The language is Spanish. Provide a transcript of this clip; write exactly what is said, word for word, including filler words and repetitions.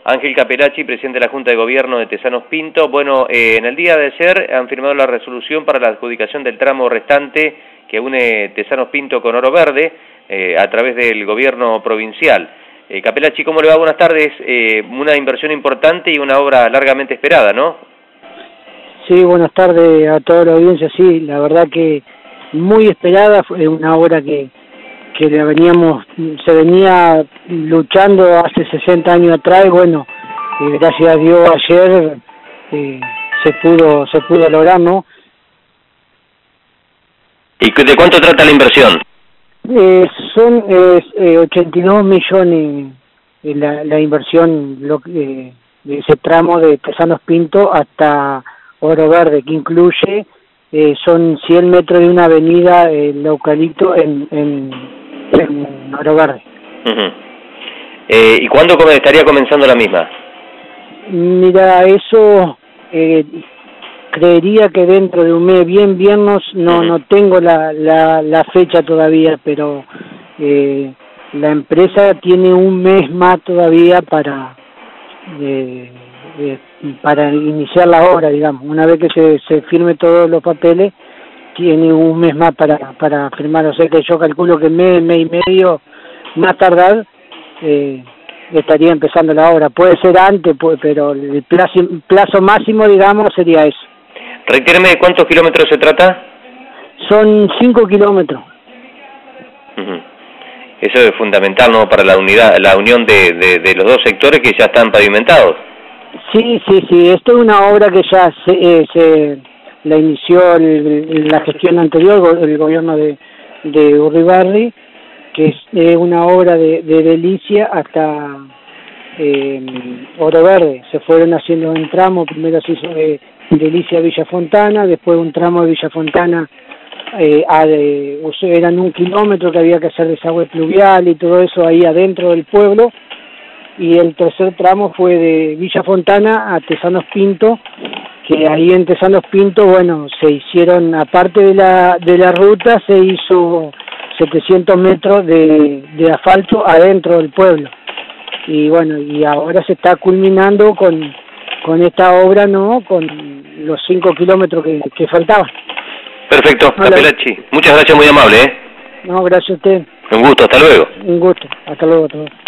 Ángel Capelacci, presidente de la Junta de Gobierno de Tesanos Pinto. Bueno, eh, en el día de ayer han firmado la resolución para la adjudicación del tramo restante que une Tesanos Pinto con Oro Verde eh, a través del gobierno provincial. Eh, Capelacci, ¿cómo le va? Buenas tardes. Eh, una inversión importante y una obra largamente esperada, ¿no? Sí, buenas tardes a toda la audiencia. Sí, la verdad que muy esperada, fue una obra que que le veníamos, se venía luchando hace sesenta años atrás y bueno, eh, gracias a Dios ayer eh, se pudo se pudo lograr, ¿no? ¿Y de cuánto trata la inversión? Eh, son eh, eh, ochenta y dos millones eh, la, la inversión lo, eh, de ese tramo de Tesanos Pinto hasta Oro Verde, que incluye, eh, son cien metros de una avenida, eh, el Eucalipto en... en en Oro Verde. Uh-huh. eh, ¿Y cuándo estaría comenzando la misma? Mira, eso eh, creería que dentro de un mes, bien viernes, no, uh-huh. no tengo la, la, la fecha todavía, pero eh, la empresa tiene un mes más todavía para eh, eh, para iniciar la obra, digamos. Una vez que se, se firme todos los papeles, tiene un mes más para para firmar, o sea que yo calculo que mes, mes y medio, más tardar, eh, estaría empezando la obra. Puede ser antes, pues, pero el plazo, plazo máximo, digamos, sería eso. Reitéreme, ¿de cuántos kilómetros se trata? Son cinco kilómetros. Uh-huh. Eso es fundamental, ¿no?, para la unidad, la unión de, de, de los dos sectores que ya están pavimentados. Sí, sí, sí, esto es una obra que ya se... Eh, se la inició el, la gestión anterior, el gobierno de, de Urribarri, que es eh, una obra de, de Delicia hasta eh, Oro Verde. Se fueron haciendo un tramo, primero se hizo de Delicia a Villa Fontana, después un tramo de Villa Fontana, eh, a de, o sea, eran un kilómetro que había que hacer desagüe pluvial y todo eso ahí adentro del pueblo, y el tercer tramo fue de Villa Fontana a Tesanos Pinto, que ahí en Tesanos Pinto, bueno, se hicieron, aparte de la de la ruta, se hizo setecientos metros de, de asfalto adentro del pueblo. Y bueno, y ahora se está culminando con, con esta obra, ¿no?, con los cinco kilómetros que, que faltaban. Perfecto, Capelacci. Muchas gracias, muy amable, ¿eh? No, gracias a usted. Un gusto, hasta luego. Un gusto, hasta luego. Hasta luego.